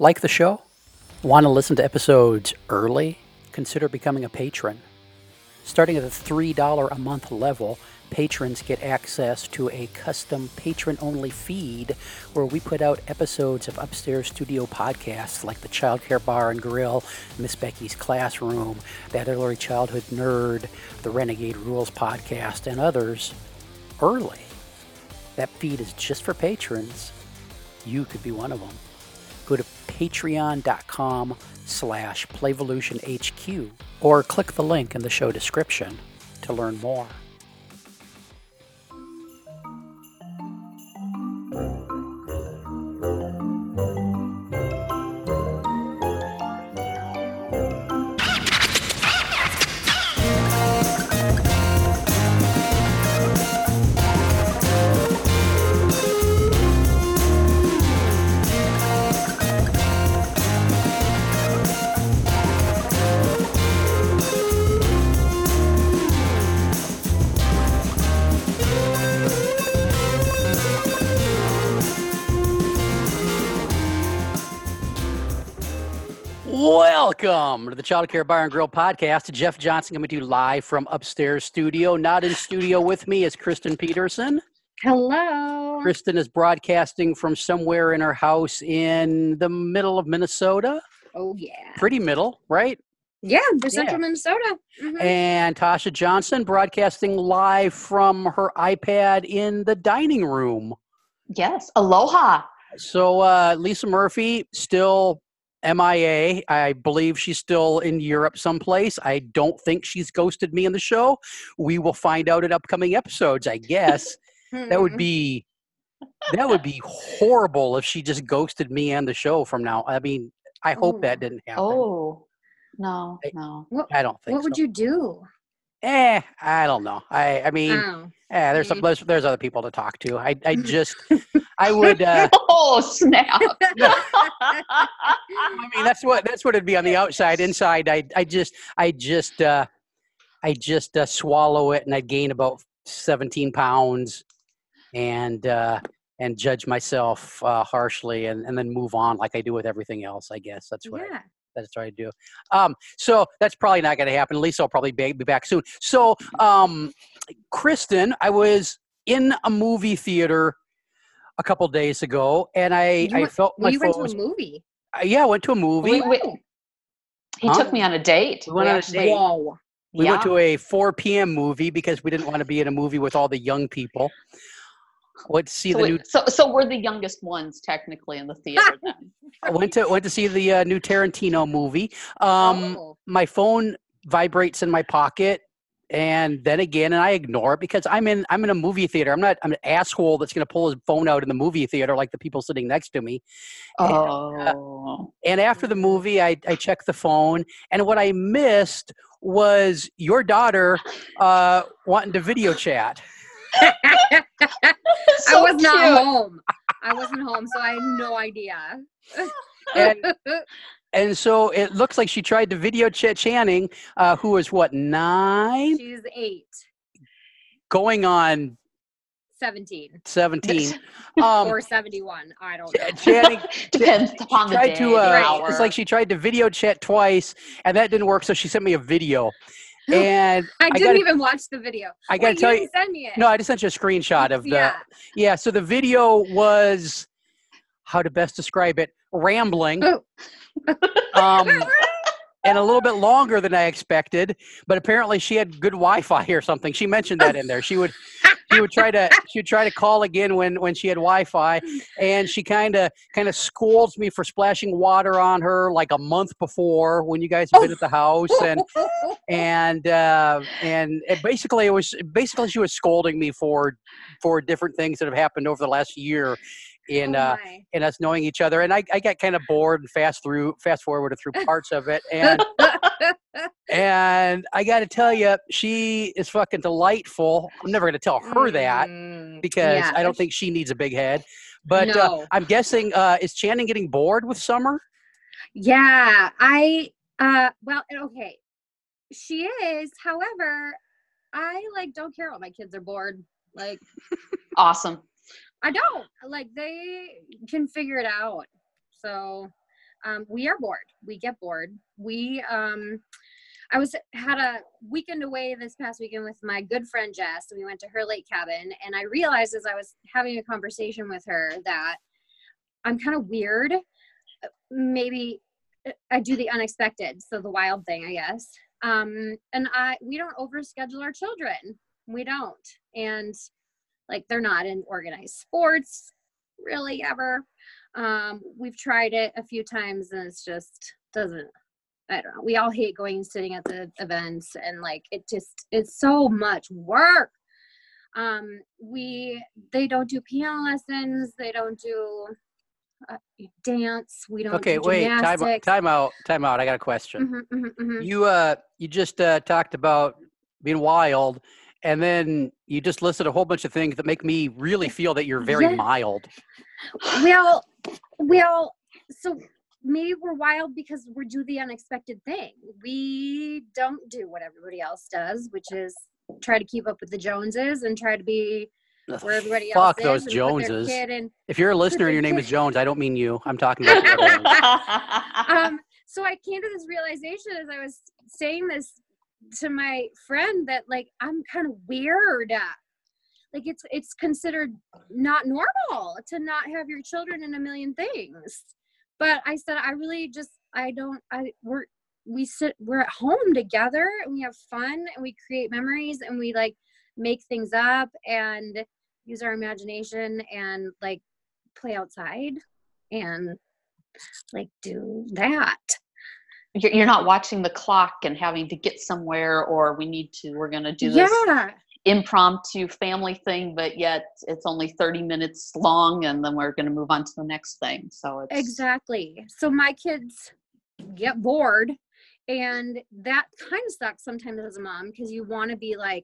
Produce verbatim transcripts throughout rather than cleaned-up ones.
Like the show? Want to listen to episodes early? Consider becoming a patron. Starting at the three dollars a month level, patrons get access to a custom patron-only feed where we put out episodes of Upstairs Studio podcasts like the Child Care Bar and Grill, Miss Becky's Classroom, That Early Childhood Nerd, the Renegade Rules podcast, and others early. That feed is just for patrons. You could be one of them. Go to patreon.com slash playvolutionhq or click the link in the show description to learn more. Welcome to the Child Care Bar and Grill podcast. Jeff Johnson coming to you live from Upstairs Studio. Not in studio with me is Kristen Peterson. Hello. Kristen is broadcasting from somewhere in her house in the middle of Minnesota. Oh, yeah. Pretty middle, right? Yeah, the central Yeah. Minnesota. Mm-hmm. And Tasha Johnson broadcasting live from her iPad in the dining room. Yes. Aloha. So uh, Lisa Murphy still M I A. I believe she's still in Europe someplace. I don't think she's ghosted me in the show. We will find out in upcoming episodes, I guess. That would be that would be horrible if she just ghosted me and the show from now. I mean, I hope Ooh. that didn't happen. Oh, no, I- no. What, I don't think what would so. you do? Eh, I don't know. I I mean, Oh. eh, there's some Mm. there's, there's other people to talk to. I I just I would uh Oh, snap. I mean, that's what that's what it'd be on the outside. Inside, I I just I just uh, I just uh, swallow it, and I gain about seventeen pounds, and uh, and judge myself uh, harshly, and, and then move on like I do with everything else. I guess that's what I, Yeah. that's what I do. Um, so that's probably not going to happen. Lisa will probably be, be back soon. So, um, Kristen, I was in a movie theater a couple days ago, and I You I went- felt Well, my you went phone to was. a movie. Uh, yeah, I went to a movie. We, we, he Huh? took me on a date. We went on a actually- date. Whoa. We yeah. went to a four p.m. movie because we didn't want to be in a movie with all the young people. Went to see so, the we- new. so, so we're the youngest ones technically in the theater then. I went to went to see the uh, new Tarantino movie. Um, Oh. My phone vibrates in my pocket, and then again, and I ignore it because I'm in I'm in a movie theater. I'm not I'm an asshole that's going to pull his phone out in the movie theater like the people sitting next to me. Oh. And after the movie, I I checked the phone, and what I missed was your daughter uh, wanting to video chat. I So was not cute. home. I wasn't home, so I had no idea. And And so it looks like she tried to video chat Channing, uh, who was what, nine? She's eight, Going on seventeen, seventeen. Um, or seventy-one. I don't know. Ch- Channing Depends upon the tried day, to, the uh, hour. it's like she tried to video chat twice, and that didn't work, so she sent me a video. And I I didn't gotta- even watch the video. I gotta Wait, tell you you, didn't send me it. no, I just sent you a screenshot of the, yeah. yeah, so the video was, how to best describe it, rambling. Um, and a little bit longer than I expected, but apparently she had good Wi-Fi or something. She mentioned that in there. She would, she would try to, she would try to call again when, when she had Wi-Fi, and she kind of, kind of scolds me for splashing water on her like a month before when you guys have been at the house, and and uh, and it basically it was basically she was scolding me for, for different things that have happened over the last year. In Oh uh, my. in us knowing each other, and I, I got kind of bored and fast through fast forwarded through parts of it, and and I got to tell you, she is fucking delightful. I'm never going to tell her that Mm, because yeah. I don't think she needs a big head. But uh, No. I'm guessing uh, is Channing getting bored with summer? Yeah, I uh well, okay. She is. However, I like don't care what my kids are bored. Like Awesome. I don't. Like they can figure it out. So Um, we are bored. We get bored. We, um, I was had a weekend away this past weekend with my good friend Jess, and we went to her lake cabin. And I realized as I was having a conversation with her that I'm kind of weird. Maybe I do the unexpected, so the wild thing, I guess. Um, and I we don't overschedule our children. We don't, and like they're not in organized sports really ever. Um, we've tried it a few times, and it's just doesn't. I don't know. We all hate going and sitting at the events, and like it just it's so much work. Um, we they don't do piano lessons. They don't do uh, dance. We don't Okay, do wait, time, gymnastics. time out, time out. I got a question. Mhm, mhm, mhm. You uh, you just uh, talked about being wild, and then you just listed a whole bunch of things that make me really feel that you're very Yeah. mild. Well, well, so maybe we're wild because we do the unexpected thing. We don't do what everybody else does, which is try to keep up with the Joneses and try to be where everybody else Fuck is those and put their Joneses. kid in. If you're a listener and their your name kid- is Jones, I don't mean you. I'm talking about the other ones. Um, so I came to this realization as I was saying this to my friend that like I'm kind of weird. Like it's it's considered not normal to not have your children in a million things. But I said I really just I don't I we're we sit we're at home together and we have fun and we create memories and we like make things up and use our imagination and like play outside and like do that. You're, you're not watching the clock and having to get somewhere, or we need to, we're going to do this Yeah. impromptu family thing, but yet it's only thirty minutes long and then we're going to move on to the next thing. So it's Exactly. So my kids get bored, and that kind of sucks sometimes as a mom because you want to be like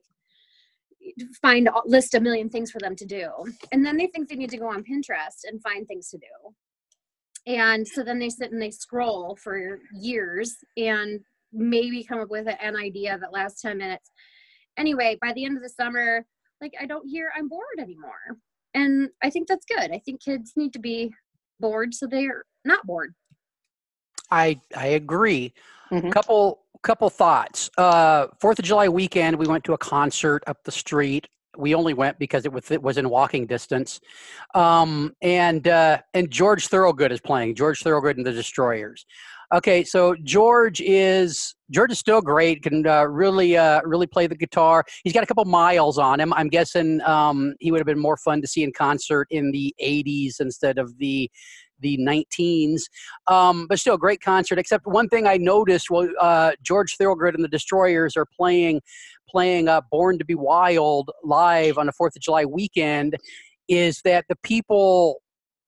find list a million things for them to do, and then they think they need to go on Pinterest and find things to do, and so then they sit and they scroll for years and maybe come up with an idea that lasts ten minutes. Anyway, by the end of the summer, like I don't hear I'm bored anymore, and I think that's good. I think kids need to be bored so they're not bored. I I agree. Mhm. Couple couple thoughts. Uh, Fourth of July weekend, we went to a concert up the street. We only went because it was it was in walking distance, um, and uh, and George Thorogood is playing. George Thorogood and the Destroyers. Okay, so George is George is still great. Can uh, really uh, really play the guitar. He's got a couple miles on him. I'm guessing um, he would have been more fun to see in concert in the eighties instead of the the nineteens. Um, but still, a great concert. Except one thing I noticed: well, uh, George Thorogood and the Destroyers are playing playing uh, "Born to Be Wild" live on the Fourth of July weekend. Is that the people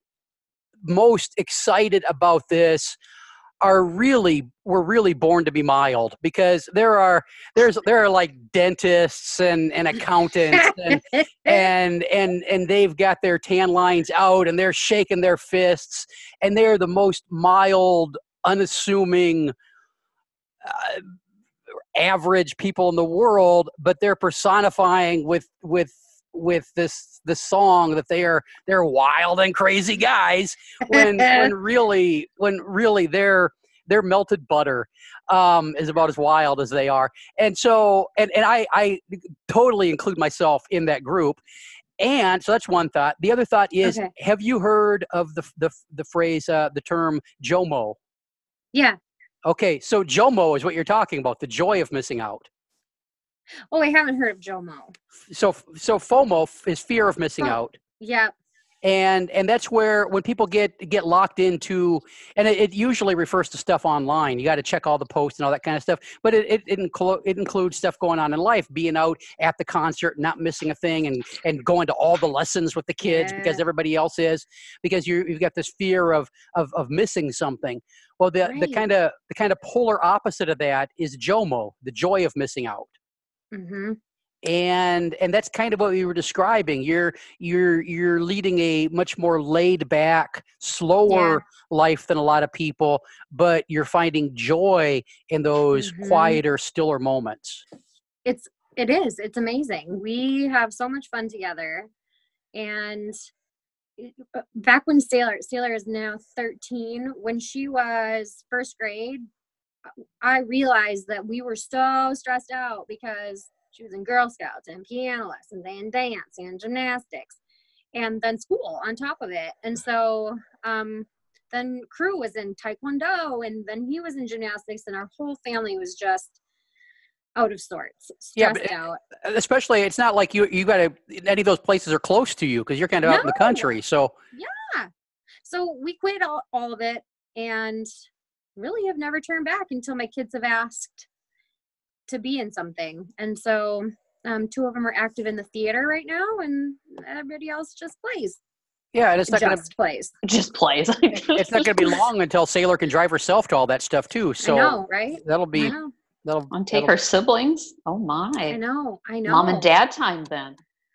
most excited about this? Are really were really born to be mild, because there are there's there are like dentists and, and accountants and, and and and they've got their tan lines out and they're shaking their fists and they're the most mild, unassuming, uh, average people in the world, but they're personifying with with with this this song that they are they're wild and crazy guys when when really when really they're they're melted butter, um, is about as wild as they are. And so and, and I, I totally include myself in that group. And so that's one thought. The other thought is, Okay. have you heard of the the, the phrase, uh, the term JOMO? Yeah. Okay, so JOMO is what you're talking about, the joy of missing out. Oh, I haven't heard of JOMO. So so FOMO is fear of missing Fo- out. Yeah. And and that's where when people get get locked into, and it, it usually refers to stuff online. You got to check all the posts and all that kind of stuff. But it it, it, inclu- it includes stuff going on in life, being out at the concert, not missing a thing, and and going to all the lessons with the kids Yeah. because everybody else is, because you you've got this fear of of of missing something. Well, the the Right. kind of the kind of polar opposite of that is JOMO, the joy of missing out. Mm-hmm. and and that's kind of what you were describing. You're you're you're leading a much more laid back, slower Yeah. life than a lot of people, but you're finding joy in those Mhm. quieter, stiller moments. It's it is. It's amazing. We have so much fun together, and back when Sailor, Sailor is now thirteen, when she was first grade, I realized that we were so stressed out because she was in Girl Scouts and piano lessons and dance and gymnastics and then school on top of it. And so um, then Crew was in Taekwondo, and then he was in gymnastics, and our whole family was just out of sorts, Yeah, stressed but out. especially it's not like you you got to any of those places are close to you because you're kind of out in the No. country. So Yeah. So we quit all, all of it and really have never turned back until my kids have asked to be in something. And so um, two of them are active in the theater right now, and everybody else just plays. yeah, and it's not going Just to plays. Just plays. it's not going to be long until Sailor can drive herself to all that stuff too. So I know, right? that'll I be know. that'll And take that'll, her siblings. Oh my. I know. I know. Mom and dad time then.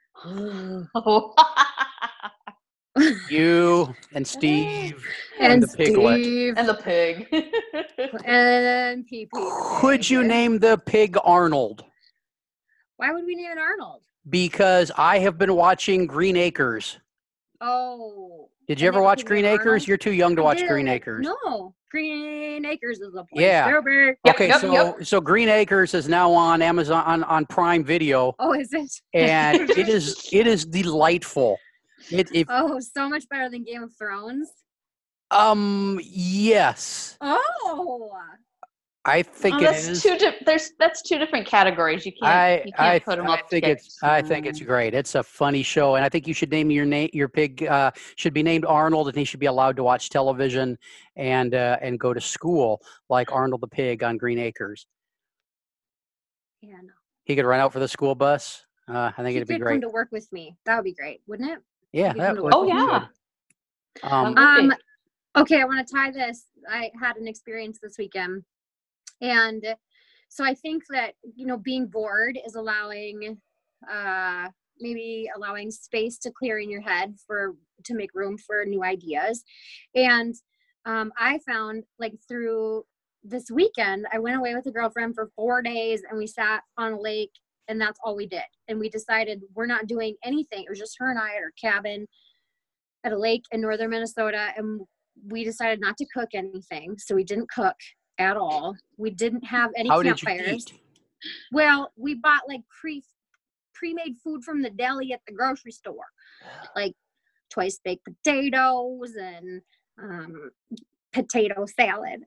you and Steve and, and the piglet. Steve And the pig. and Pee Pee. Could you name the pig Arnold? Why would we name it Arnold? Because I have been watching Green Acres. Oh. Did you and ever they watch put it Green in Acres? Arnold? You're too young to I watch did. Green Acres. No. Green Acres is a place Yeah. to be. Yep, Okay, yep, so yep. so Green Acres is now on Amazon on, on Prime Video, Oh, is it? and it is it is delightful. It if Oh, so much better than Game of Thrones. um yes, Oh. I think Oh, it that's is. two di- there's that's two different categories. You can't I you can't I put them I up think together. it's I think it's great. It's a funny show, and I think you should name your name your pig uh, should be named Arnold, and he should be allowed to watch television and uh, and go to school like Arnold the pig on Green Acres. Yeah, no. He could run out for the school bus. Uh, I think He it'd be could great. come to work with me. That would be great, wouldn't it? Yeah, could that come to would Oh be yeah. good. Um, That would be. Um, okay, I want to tie this. I had an experience this weekend. And so I think that, you know, being bored is allowing, uh, maybe allowing space to clear in your head for, to make room for new ideas. And um, I found like through this weekend, I went away with a girlfriend for four days and we sat on a lake, and that's all we did. And we decided we're not doing anything. It was just her and I at our cabin at a lake in northern Minnesota, and we decided not to cook anything. So we didn't cook at all. We didn't have any how did you campfires. eat? Well, we bought like pre pre-made food from the deli at the grocery store, like twice baked potatoes and um, potato salad.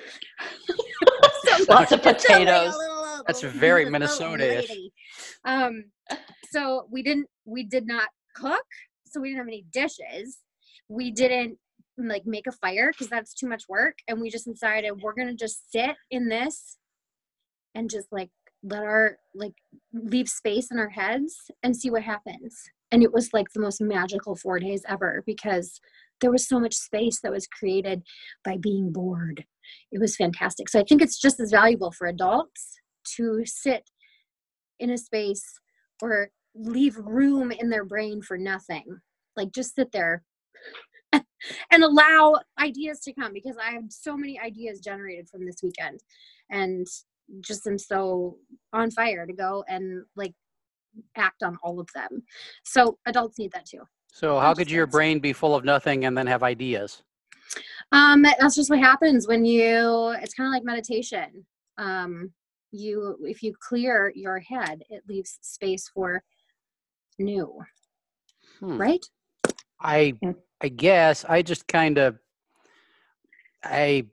So Lots of it's a, like, potatoes. a little- That's very little Minnesota-ish. lady. Um, so we didn't, we did not cook. So we didn't have any dishes. We didn't like make a fire because that's too much work. And we just decided we're going to just sit in this and just like let our, like leave space in our heads and see what happens. And it was like the most magical four days ever because there was so much space that was created by being bored. It was fantastic. So I think it's just as valuable for adults to sit in a space or leave room in their brain for nothing. Like just sit there and allow ideas to come, because I have so many ideas generated from this weekend and just am so on fire to go and like act on all of them. So adults need that too. So how could your brain be full of nothing and then have ideas? Um, that's just what happens when you, it's kind of like meditation. Um, you, if you clear your head, it leaves space for new, Hmm. right? I I guess I just kind of I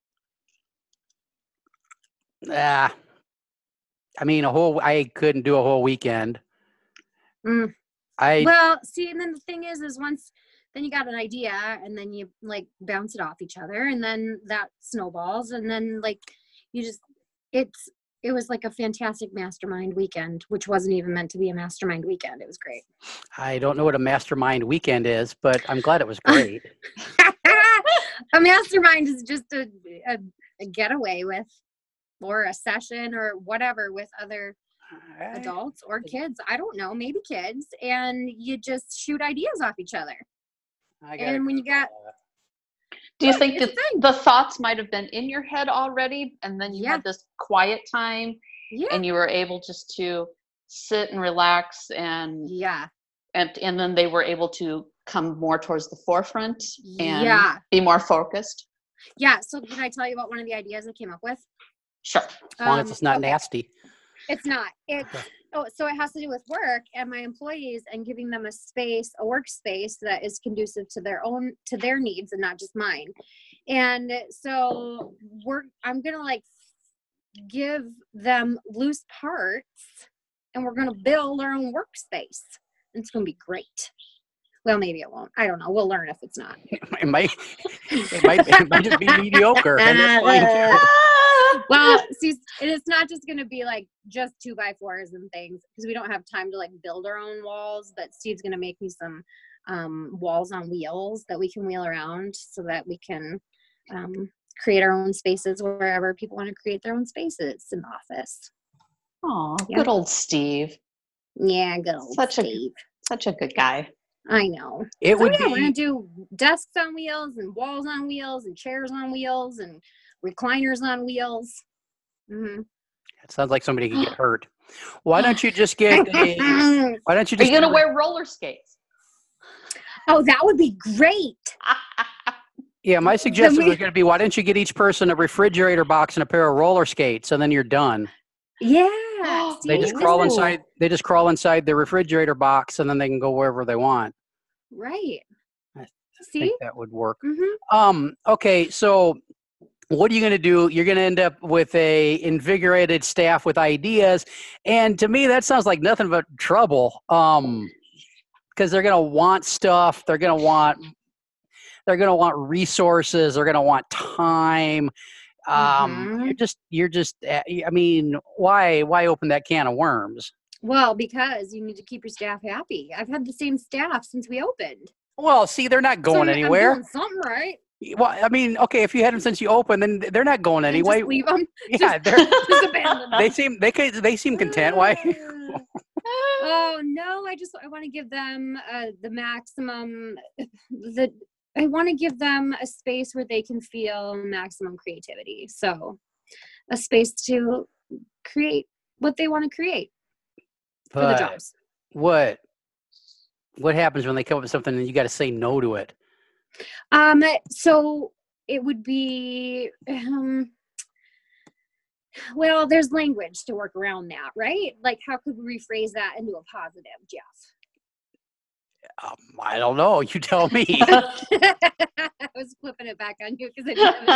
ah I mean a whole I couldn't do a whole weekend. Mm. I Well, see, and then the thing is, is once, then you got an idea and then you like bounce it off each other and then that snowballs and then like you just, it's, it was like a fantastic mastermind weekend, which wasn't even meant to be a mastermind weekend. It was great. I don't know what a mastermind weekend is, but I'm glad it was great. A mastermind is just a, a, a getaway with, or a session or whatever with other adults or kids. I don't know, maybe kids, and you just shoot ideas off each other. I And when you got, Do you Yeah, think it's that a thing. the thoughts might have been in your head already, and then you Yeah. had this quiet time, yeah, and you were able just to sit and relax, and yeah, and and then they were able to come more towards the forefront and Yeah. be more focused? Yeah. So can I tell you about one of the ideas I came up with? Sure. As long as Um, it's not okay. nasty. It's not. It's Okay. oh, so it has to do with work and my employees and giving them a space, a workspace that is conducive to their own, to their needs and not just mine. And so we're, I'm gonna like give them loose parts, and we're gonna build our own workspace. And it's gonna be great. Well, maybe it won't. I don't know. We'll learn if it's not. It might, it might, it might just be mediocre, and that's fine too. Well, see, and it's not just going to be like just two by fours and things, because we don't have time to like build our own walls. But Steve's going to make me some um, walls on wheels that we can wheel around, so that we can um, create our own spaces wherever people want to create their own spaces in the office. Oh, Yeah. good old Steve. Yeah, good old Such a- Steve. Such a good guy. I know. It So would yeah, we're be gonna do desks on wheels and walls on wheels and chairs on wheels and recliners on wheels. Mm-hmm. It sounds like somebody could get hurt. Why don't you just get a, why don't you Are just you gonna get- wear roller skates? Oh, that would be great. Yeah, my suggestion we- was going to be, why don't you get each person a refrigerator box and a pair of roller skates, and then you're done. Yeah. They see, just this crawl is- inside. They just crawl inside the refrigerator box, and then they can go wherever they want. Right. I I See? think that would work. Mm-hmm. Um. Okay. So, what are you going to do? You're going to end up with a invigorated staff with ideas, and to me, that sounds like nothing but trouble. Um, because they're going to want stuff. They're going to want. They're going to want resources. They're going to want time. Um, Mhm. you're just. You're just. uh, I mean, why? Why open that can of worms? Well, because you need to keep your staff happy. I've had the same staff since we opened. Well, see, they're not going so anywhere. I'm doing something right. Well, I mean, okay, if you had them since you opened, then they're not going And anyway. just leave them. Yeah, they're Just abandon them. they seem they could they seem content. Why? Oh no! I just I want to give them uh, the maximum. The I want to give them a space where they can feel maximum creativity. So, a space to create what they want to create for the But jobs. what what happens when they come up with something and you got to say no to it? Um. So it would be. Um, well, there's language to work around that, right? Like, how could we rephrase that into a positive, Jeff? Um, I don't know. You tell me. I was flipping it back on you because I didn't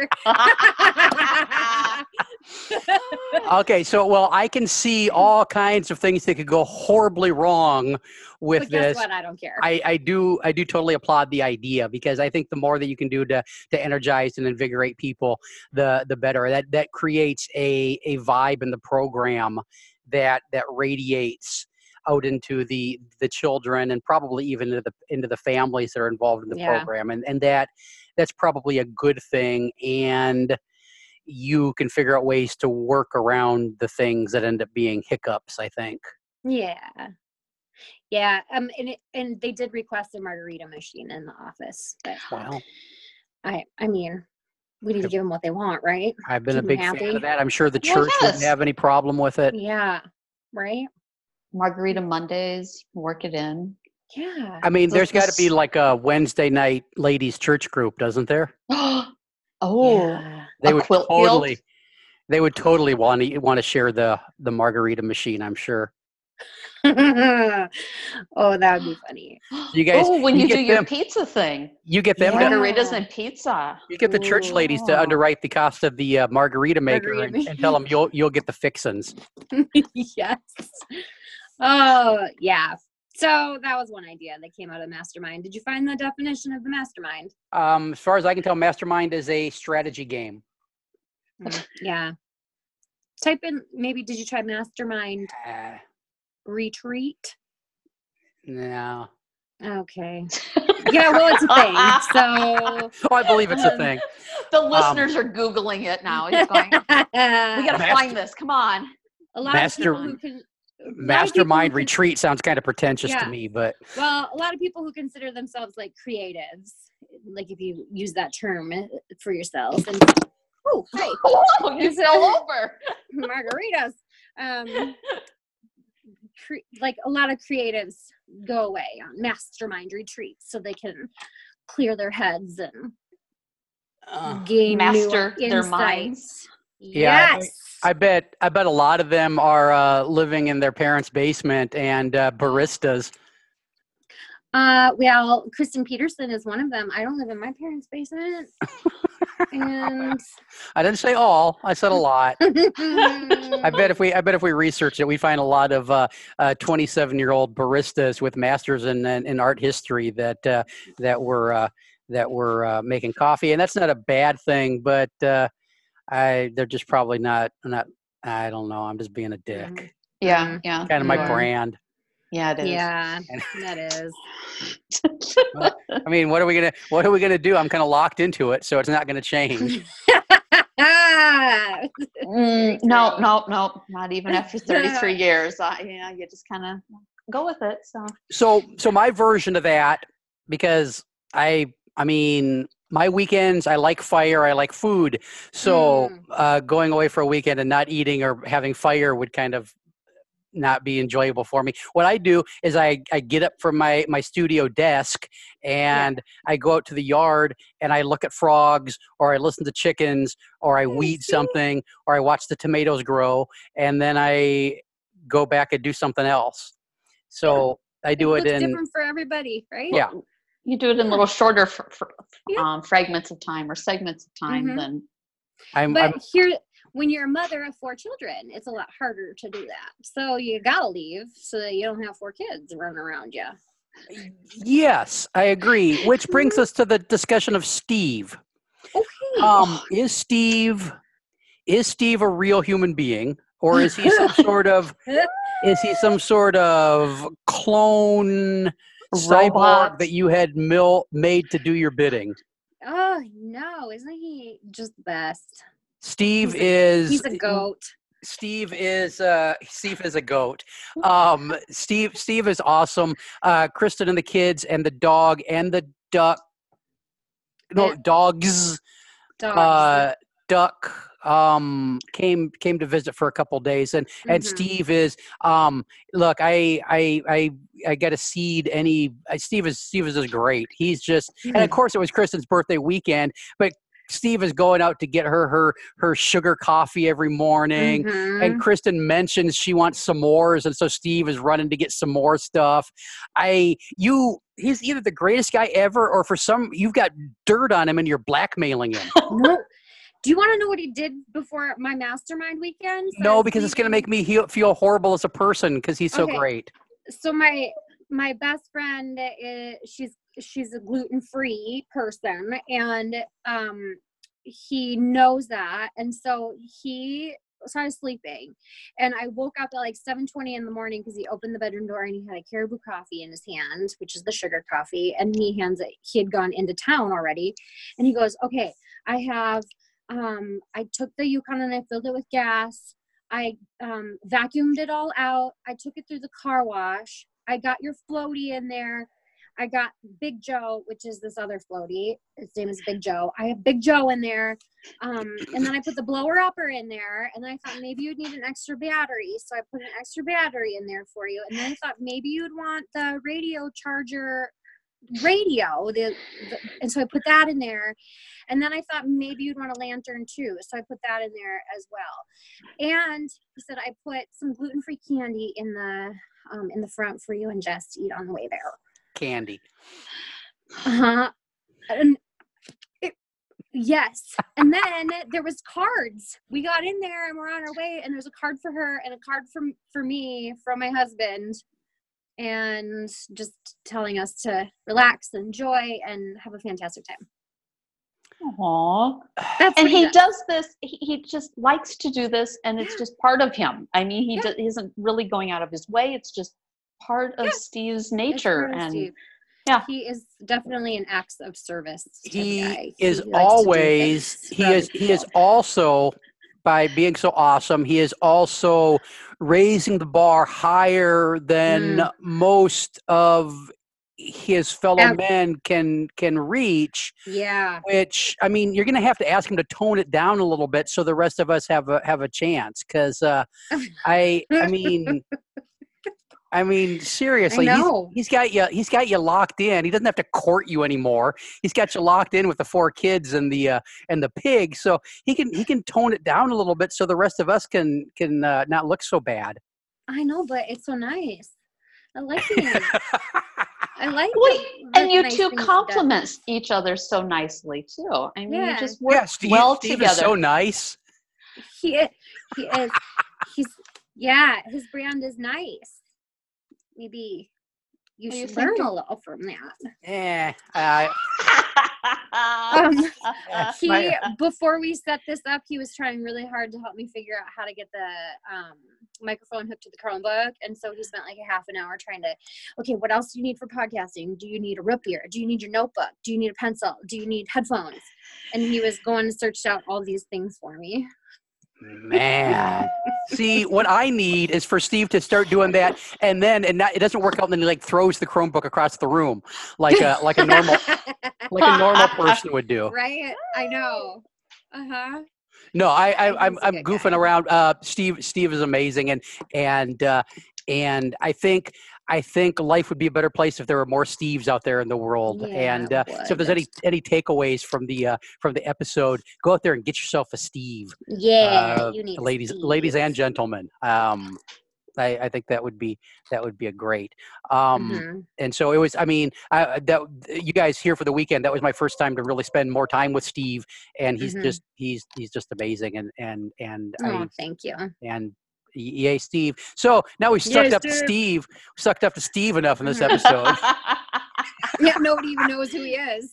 have an answer. Okay, so well, I can see all kinds of things that could go horribly wrong with But guess this. what? I don't care. I, I do I do totally applaud the idea, because I think the more that you can do to to energize and invigorate people, the the better. That that creates a a vibe in the program that that radiates out into the the children, and probably even into the into the families that are involved in the Yeah. program, and and that that's probably a good thing. And you can figure out ways to work around the things that end up being hiccups, I think. Yeah. Yeah. Um. And it, and they did request a margarita machine in the office, but Well, I I mean, we need to give them what they want, right? I've been a Keep 'em big fan happy. of that. I'm sure the Well, church wouldn't yes. have any problem with it. Yeah. Right. Margarita Mondays, work it in. Yeah. I mean, So there's got to be this- like a Wednesday night ladies church group, doesn't there? oh, Yeah. They A would quilt field? totally, they would totally want to want to share the the margarita machine. I'm sure. Oh, that would be funny. You guys- oh, when you you, get do your them- pizza thing, You get them Yeah. to margaritas and pizza. you get the church ladies to Ooh. underwrite the cost of the uh, margarita maker, Margarita and, and tell them you'll you'll get the fixins. Yes. Oh, yeah. So that was one idea that came out of the mastermind. Did you find the definition of the mastermind? Um, as far as I can tell, Mastermind is a strategy game. Mm, yeah. Type in, maybe, did you try mastermind Uh, retreat? no. Okay. Yeah, well, it's a thing. So. Oh, I believe it's a thing. The listeners are Googling it now. He's going, we got to Master- find this. Come on. a lot Master- of people who can. a lot of people Mastermind who can- retreat sounds kind of pretentious Yeah. to me, but Well, a lot of people who consider themselves like creatives, like if you use that term for yourselves, and oh, hey, Oh, you It's, fell uh, over. margaritas. Um, cre- like a lot of creatives go away on mastermind retreats so they can clear their heads and Uh, gain master new their insights. minds. Yeah, I- Yes. I bet I bet a lot of them are uh, living in their parents' basement and uh, baristas. Uh, well, Kristen Peterson is one of them. I don't live in my parents' basement. And I didn't say all. I said a lot. I I bet if we I bet if we researched it, we find a lot of uh, uh, twenty-seven-year-old baristas with masters in in, in art history that uh, that were uh, that were uh, making coffee, and that's not a bad thing. But uh, I they're just probably not not. I don't know. I'm just being a dick. Yeah, Mm. yeah. Kind of my you are. brand. Yeah, it is. Yeah, And- that is. I mean, what are we gonna what are we gonna do? I'm kind of locked into it, so it's not gonna change. Mm, no, no, no, not even after thirty-three years. I, yeah, you just kind of go with it. So So so my version of that, because I I mean my weekends, I like fire, I like food. So Mm. uh, going away for a weekend and not eating or having fire would kind of not be enjoyable for me. What I do is I, I get up from my, my studio desk and I go out to the yard and I look at frogs, or I listen to chickens, or I weed something, or I watch the tomatoes grow, and then I go back and do something else. So I do it it, looks in different for everybody, right? yeah. you do it in little shorter f- f- Yeah. um, fragments of time or segments of time. Mhm. Then I'm, But I'm here, when you're a mother of four children, it's a lot harder to do that. So you gotta leave so that you don't have four kids running around you. yes, I agree. Which brings us to the discussion of Steve. Okay. Um, is Steve is Steve a real human being, or is he some sort of is he some sort of clone cyborg Robot. that you had mil- made to do your bidding? Oh no, isn't he just the best? Steve He's a- is He's a goat. Steve is uh, Steve is a goat. Um, Steve Steve is awesome. Uh, Kristen and the kids and the dog and the duck. No, And dogs. dogs. Uh, duck um, came came to visit for a couple days, and and Mhm. Steve is um, look. I I I I got to seed any. Uh, Steve is Steve is just great. He's just, and of course it was Kristen's birthday weekend, but Steve is going out to get her her her sugar coffee every morning. Mhm. And Kristen mentions she wants s'mores, and so Steve is running to get some more stuff. I you he's either the greatest guy ever, or for some you've got dirt on him and you're blackmailing him. No. Do you want to know what he did before my mastermind weekend? So I No, was because it's going to leaving- make me he- feel horrible as a person because he's so Okay. great. So my my best friend is she's she's a gluten-free person, and um he knows that, and so he so I was sleeping, and I woke up at like seven twenty in the morning because he opened the bedroom door and he had a Caribou coffee in his hand, which is the sugar coffee, and he hands it. He had gone into town already, and he goes, "Okay, I have." Um, I took the Yukon and I filled it with gas. I um, vacuumed it all out. I took it through the car wash. I got your floaty in there. I got Big Joe, which is this other floaty. His name is Big Joe. I have Big Joe in there. Um, and then I put the blower upper in there. And then I thought maybe you'd need an extra battery. So I put an extra battery in there for you. And then I thought maybe you'd want the radio charger radio. The, the, and so I put that in there. And then I thought maybe you'd want a lantern too. So I put that in there as well. And he said, I put some gluten-free candy in the um, in the front for you and Jess to eat on the way there. Candy. Uh-huh. And it, yes. And then there was cards. We got in there and we're on our way, and there's a card for her and a card from for me from my husband, and just telling us to relax, enjoy, and have a fantastic time. Aww. That's And what he does. does this, he, he just likes to do this, and it's Yeah. just part of him. I mean, he, Yeah. do, he isn't really going out of his way. It's just part of Yeah. Steve's It's nature. part of And Steve. yeah. He is definitely an acts of service type of He guy. is likes to do always things he for other is he is people. also, by being so awesome, he is also raising the bar higher than Mm. most of his fellow Yeah. men can can reach. Yeah. Which, I mean, you're going to have to ask him to tone it down a little bit so the rest of us have a have a chance. Because uh, I I mean, I mean, seriously, I he's, know. he's got you. He's got you locked in. He doesn't have to court you anymore. He's got you locked in with the four kids and the uh, and the pig. So he can he can tone it down a little bit so the rest of us can can uh, not look so bad. I know, but it's so nice. I like it. I like Well, it. and you nice two things he complement does. each other so nicely too. I mean, Yeah. you just work Yeah, Steve, well Steve together. is so nice. He is. He is. He's yeah. His brand is nice. Maybe you Well, you should think learn it- a little from that. Yeah. Uh, Um, he my- before we set this up, he was trying really hard to help me figure out how to get the um, microphone hooked to the Chromebook, and so he spent like a half an hour trying to. Okay, what else do you need for podcasting? Do you need a root beer? Do you need your notebook? Do you need a pencil? Do you need headphones? And he was going and searched out all these things for me. Man, see, what I need is for Steve to start doing that, and then and not, it doesn't work out. And then he like throws the Chromebook across the room, like a like a normal like a normal person would do. Right? I know. Uh huh. No, I, I I'm He's a I'm good goofing guy. around. Uh, Steve Steve is amazing, and and uh, and I think I think life would be a better place if there were more Steves out there in the world. Yeah, and it uh, so if there's would. any any takeaways from the uh, from the episode, go out there and get yourself a Steve. Yeah, uh, you need ladies Steve. ladies and gentlemen. Um, I, I think that would be that would be a great. Um, Mhm. And so it was. I mean, I, that you guys here for the weekend. That was my first time to really spend more time with Steve, and he's Mhm. just he's he's just amazing. And and and Oh, I thank you. and yay, Steve. So now we sucked Yay, up to Steve. Steve. Sucked up to Steve enough in this Mhm. episode. Yeah, nobody even knows who he is.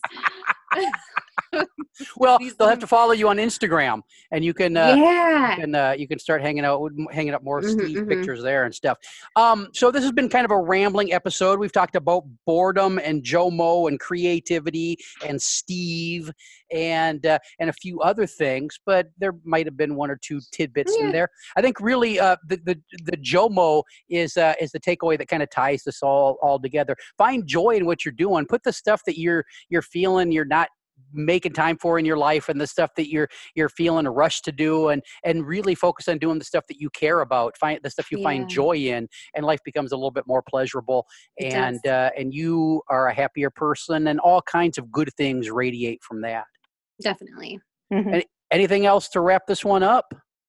Well, These- they'll have to follow you on Instagram, and you can. Uh, yeah. And uh, you can start hanging out, with- hanging up more Mhm, Steve mhm. pictures there and stuff. Um, so this has been kind of a rambling episode. We've talked about boredom and Jomo and creativity and Steve and uh, and a few other things, but there might have been one or two tidbits Yeah. in there. I think really uh, the the the Jomo is uh, is the takeaway that kind of ties this all all together. Find joy in what you're doing. Put the stuff that you're you're feeling you're not making time for in your life, and the stuff that you're you're feeling a rush to do, and and really focus on doing the stuff that you care about, find the stuff you Yeah. find joy in, and life becomes a little bit more pleasurable, It and does. uh, and you are a happier person, and all kinds of good things radiate from that. Definitely. Anything else to wrap this one up?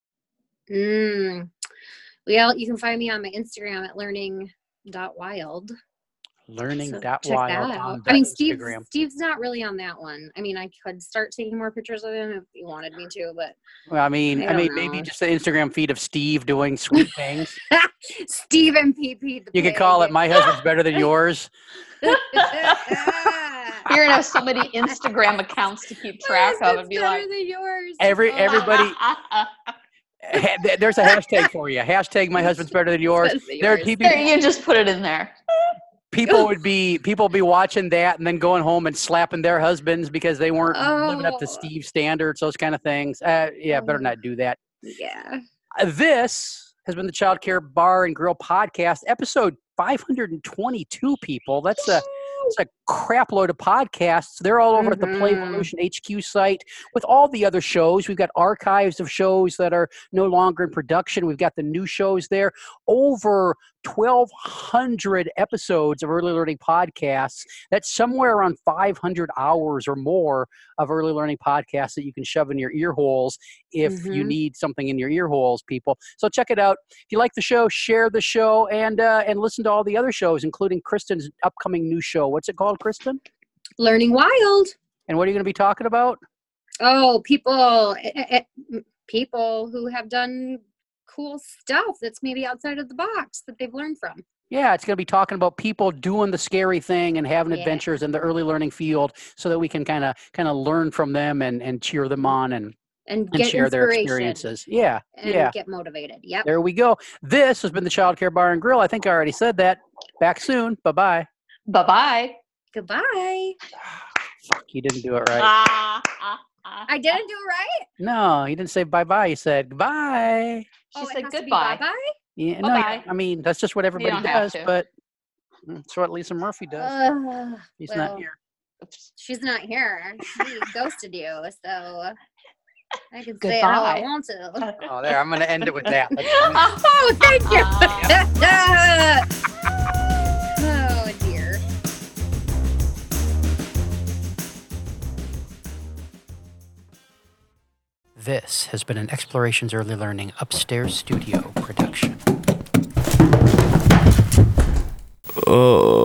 Mm. Well, you can find me on my Instagram at learning dot wild. Learning So dot check wild that on out. the I mean, Steve, Instagram. Steve's not really on that one. I mean, I could start taking more pictures of him if you wanted me to, but Well, I mean, I I, mean, don't maybe know. just the Instagram feed of Steve doing sweet things. Steve and P P. The You could call it "My Husband's Better Than Yours." it. You're gonna have so many Instagram accounts to keep track of and be like, than yours. Every Oh. everybody. Ha- th- There's a hashtag for you. Hashtag "My Husband's Better Than Yours." Better than There are yours. people. There, you just put it in there. People would be people would be watching that and then going home and slapping their husbands because they weren't living up to Oh. Steve standards. Those kind of things. Uh, yeah, better Oh. not do that. Yeah. Uh, This has been the Child Care Bar and Grill podcast, episode five hundred twenty-two. People, that's a that's a crap load of podcasts. They're all over at the Play Mhm. Evolution H Q site with all the other shows. We've got archives of shows that are no longer in production. We've got the new shows there. Over twelve hundred episodes of Early Learning podcasts. That's somewhere around five hundred hours or more of early learning podcasts that you can shove in your ear holes if you Mhm. need something in your ear holes, people. So check it out. If you like the show, share the show, and uh, and listen to all the other shows, including Kristen's upcoming new show. What's it called, Kristen? Learning Wild. And what are you going to be talking about? Oh, people, eh, eh, eh, people who have done cool stuff that's maybe outside of the box that they've learned from. Yeah, it's going to be talking about people doing the scary thing and having Yeah. adventures in the early learning field, so that we can kind of kind of learn from them and and cheer them on and And and get share their inspiration experiences. Yeah, and yeah. get motivated. Yep. There we go. This has been the Child Care Bar and Grill. I think I already said that. Back soon. Bye bye. Bye bye. Goodbye. Fuck, you didn't do it right. Ah, ah, ah. I didn't do it right. No, you didn't say bye bye. You said goodbye. She Oh, it said has to be goodbye. bye-bye? Yeah, no, Bye-bye. I mean that's just what everybody don't have does, to. but that's what Lisa Murphy does. Ugh, He's well, not here. Oops. she's not here. She ghosted you, so I can say it how I Goodbye. want to. Oh, there. I'm going to end it with that. That's Oh, thank you. This has been an Explorations Early Learning Upstairs Studio production. Oh.